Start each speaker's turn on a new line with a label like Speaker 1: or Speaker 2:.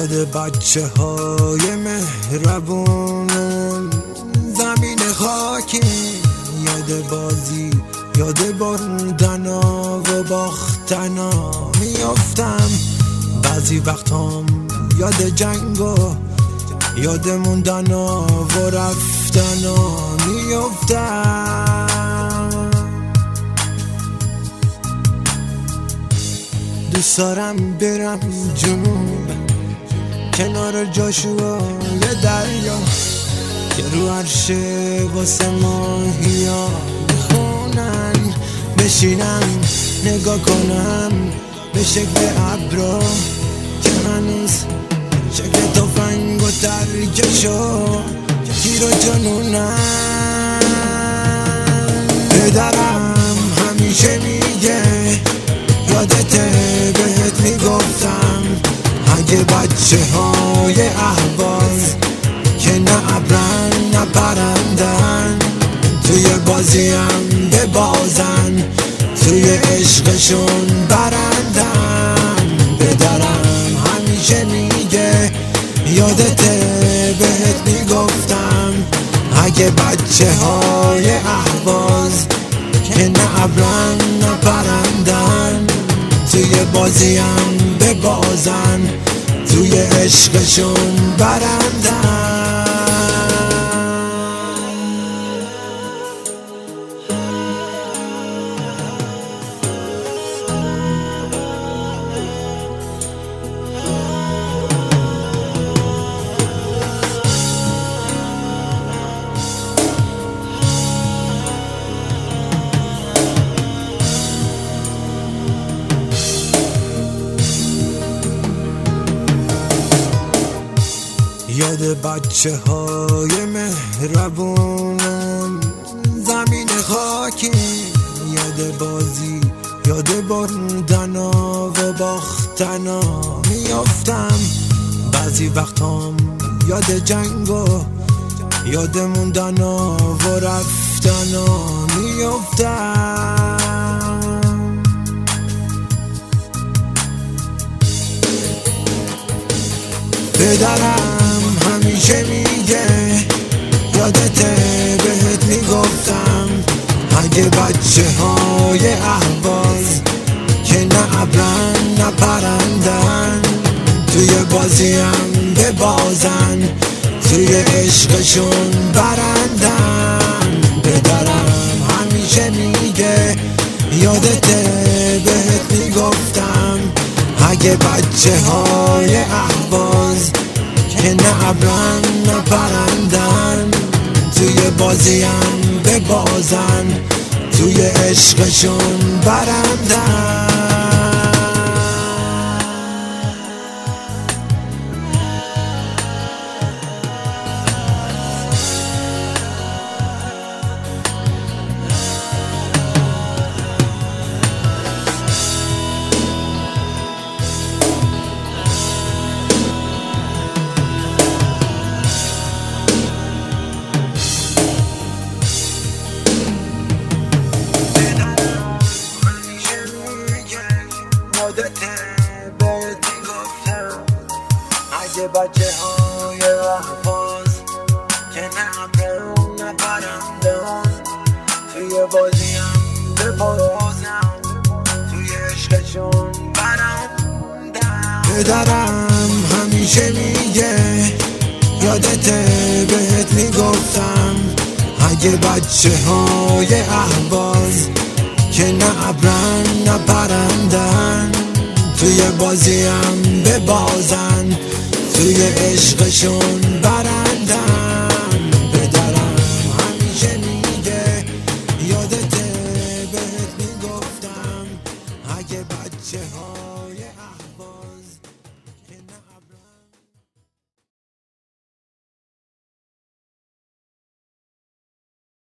Speaker 1: یاد بچه های مهربونم زمین خاکی، یاد بازی، یاد بردنا و باختنا میافتم. بعضی وقتام یاد جنگا، یاد موندنا و رفتنا میافتم. دوست دارم برم جنوب کنار جاشوای دریا که رو عرشه واسه ماهیا میخونن، بشینم نگاه کنم به شکل ابرا که هنوز شکل تفنگ و ترکشو که تیر و جنونن. پدرم همیشه میگه یادته بهت میگفتم اگه بچه های اهواز که نه ابرن نه پرندن توی بازیم ببازن، توی عشقشون برندن. پدرم همیشه میگه یادته بهت میگفتم اگه بچه های اهواز که نه ابرن نه پرندن توی بازیم ببازن، توی عشقشون برندن. یاد بچه های مهربونم زمین خاکی، یاد بازی، یاد بردنا و باختنا میافتم. بعضی وقتام یاد جنگا، یاد موندنا و رفتنا میافتم. پدرم همیشه میگه یادته بهت میگفتم اگه بچه های اهواز که نه ابرن نه پرندن توی بازیم ببازن، توی عشقشون برندن. پدرم همیشه میگه یادته بهت میگفتم اگه بچه های اهواز که نه ابرن نه پرندن توی بازیم ببازن، توی عشقشون برندن. اگه بچه های احواز که نه ابرن نه پرندن توی بازیم ببازن، توی عشقشون برندن. پدرم همیشه میگه یادته بهت میگفتم اگه بچه های اهواز که نه ابرن نه پرندن توی بازیم ببازن، توی عشقشون